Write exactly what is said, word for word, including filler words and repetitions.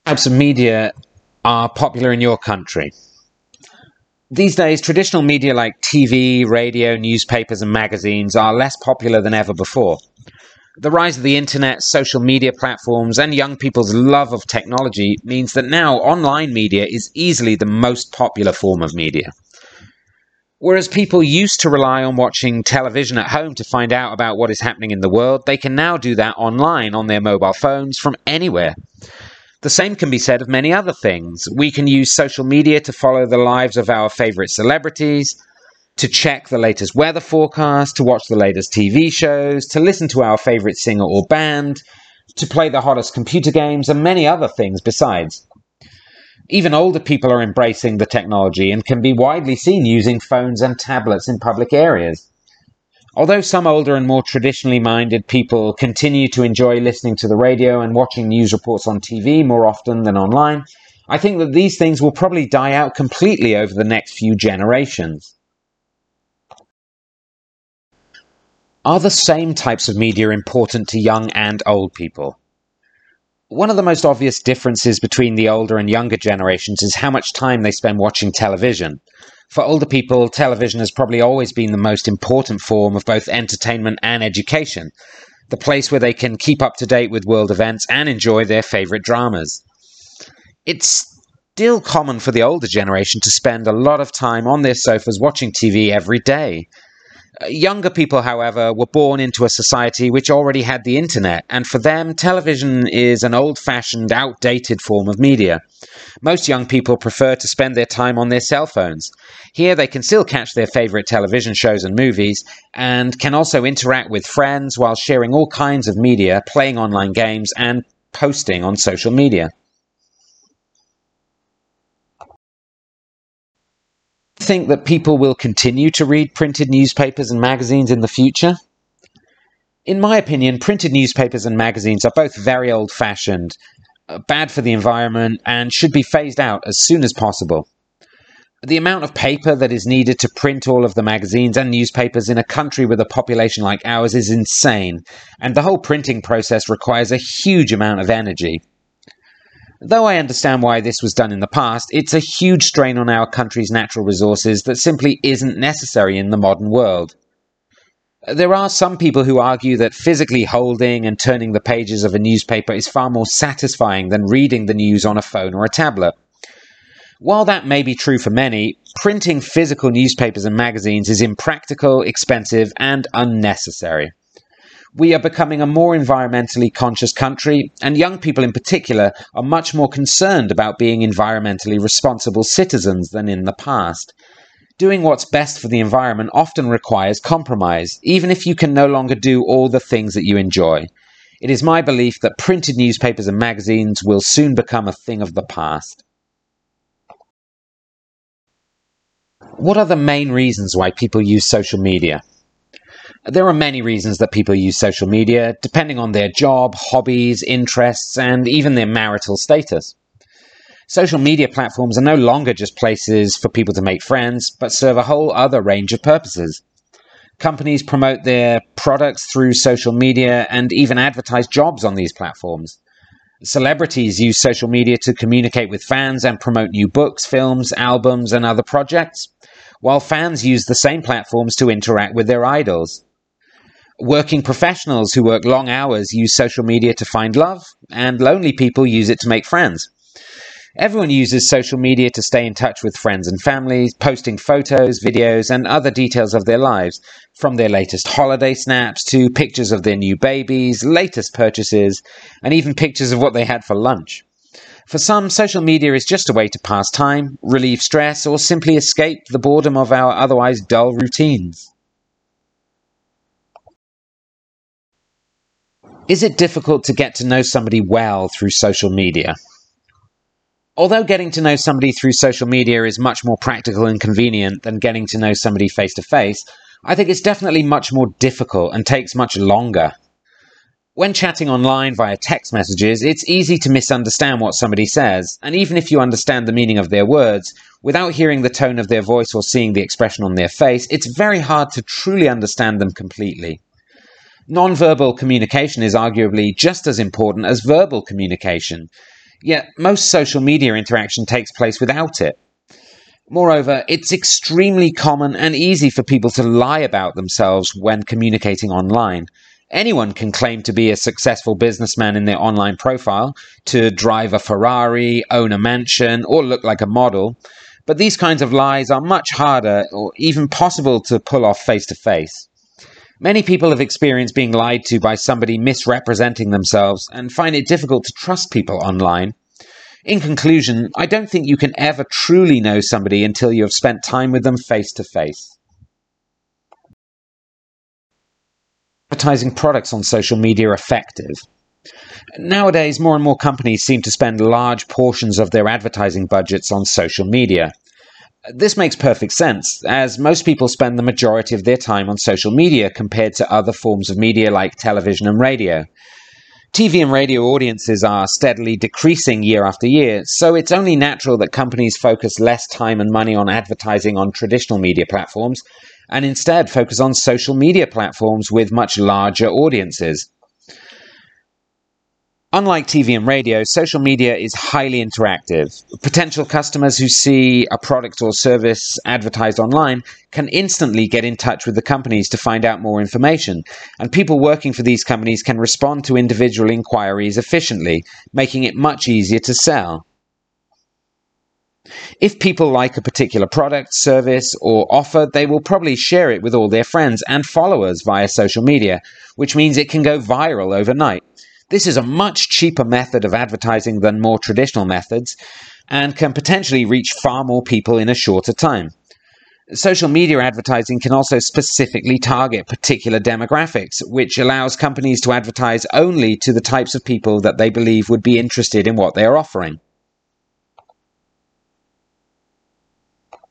Types of media are popular in your country? These days, traditional media like T V, radio, newspapers, and magazines are less popular than ever before. The rise of the internet, social media platforms, and young people's love of technology means that now online media is easily the most popular form of media. Whereas people used to rely on watching television at home to find out about what is happening in the world, they can now do that online on their mobile phones from anywhere. The same can be said of many other things. We can use social media to follow the lives of our favorite celebrities, to check the latest weather forecast, to watch the latest T V shows, to listen to our favorite singer or band, to play the hottest computer games, and many other things besides. Even older people are embracing the technology and can be widely seen using phones and tablets in public areas. Although some older and more traditionally minded people continue to enjoy listening to the radio and watching news reports on T V more often than online, I think that these things will probably die out completely over the next few generations. Are the same types of media important to young and old people? One of the most obvious differences between the older and younger generations is how much time they spend watching television. For older people, television has probably always been the most important form of both entertainment and education, the place where they can keep up to date with world events and enjoy their favorite dramas. It's still common for the older generation to spend a lot of time on their sofas watching T V every day. Younger people, however, were born into a society which already had the internet, and for them, television is an old-fashioned, outdated form of media. Most young people prefer to spend their time on their cell phones. Here they can still catch their favorite television shows and movies, and can also interact with friends while sharing all kinds of media, playing online games, and posting on social media. Think that people will continue to read printed newspapers and magazines in the future? In my opinion, printed newspapers and magazines are both very old-fashioned, bad for the environment, and should be phased out as soon as possible. The amount of paper that is needed to print all of the magazines and newspapers in a country with a population like ours is insane, and the whole printing process requires a huge amount of energy. Though I understand why this was done in the past, it's a huge strain on our country's natural resources that simply isn't necessary in the modern world. There are some people who argue that physically holding and turning the pages of a newspaper is far more satisfying than reading the news on a phone or a tablet. While that may be true for many, printing physical newspapers and magazines is impractical, expensive, and unnecessary. We are becoming a more environmentally conscious country, and young people in particular are much more concerned about being environmentally responsible citizens than in the past. Doing what's best for the environment often requires compromise, even if you can no longer do all the things that you enjoy. It is my belief that printed newspapers and magazines will soon become a thing of the past. What are the main reasons why people use social media? There are many reasons that people use social media, depending on their job, hobbies, interests, and even their marital status. Social media platforms are no longer just places for people to make friends, but serve a whole other range of purposes. Companies promote their products through social media and even advertise jobs on these platforms. Celebrities use social media to communicate with fans and promote new books, films, albums, and other projects, while fans use the same platforms to interact with their idols. Working professionals who work long hours use social media to find love, and lonely people use it to make friends. Everyone uses social media to stay in touch with friends and family, posting photos, videos, and other details of their lives, from their latest holiday snaps to pictures of their new babies, latest purchases, and even pictures of what they had for lunch. For some, social media is just a way to pass time, relieve stress, or simply escape the boredom of our otherwise dull routines. Is it difficult to get to know somebody well through social media? Although getting to know somebody through social media is much more practical and convenient than getting to know somebody face-to-face, I think it's definitely much more difficult and takes much longer. When chatting online via text messages, it's easy to misunderstand what somebody says, and even if you understand the meaning of their words, without hearing the tone of their voice or seeing the expression on their face, it's very hard to truly understand them completely. Non-verbal communication is arguably just as important as verbal communication. Yet most social media interaction takes place without it. Moreover, it's extremely common and easy for people to lie about themselves when communicating online. Anyone can claim to be a successful businessman in their online profile, to drive a Ferrari, own a mansion, or look like a model. But these kinds of lies are much harder or even possible to pull off face-to-face. Many people have experienced being lied to by somebody misrepresenting themselves and find it difficult to trust people online. In conclusion, I don't think you can ever truly know somebody until you have spent time with them face-to-face. Advertising products on social media are effective. Nowadays, more and more companies seem to spend large portions of their advertising budgets on social media. This makes perfect sense, as most people spend the majority of their time on social media compared to other forms of media like television and radio. T V and radio audiences are steadily decreasing year after year, so it's only natural that companies focus less time and money on advertising on traditional media platforms and instead focus on social media platforms with much larger audiences. Unlike T V and radio, social media is highly interactive. Potential customers who see a product or service advertised online can instantly get in touch with the companies to find out more information, and people working for these companies can respond to individual inquiries efficiently, making it much easier to sell. If people like a particular product, service, or offer, they will probably share it with all their friends and followers via social media, which means it can go viral overnight. This is a much cheaper method of advertising than more traditional methods, and can potentially reach far more people in a shorter time. Social media advertising can also specifically target particular demographics, which allows companies to advertise only to the types of people that they believe would be interested in what they are offering.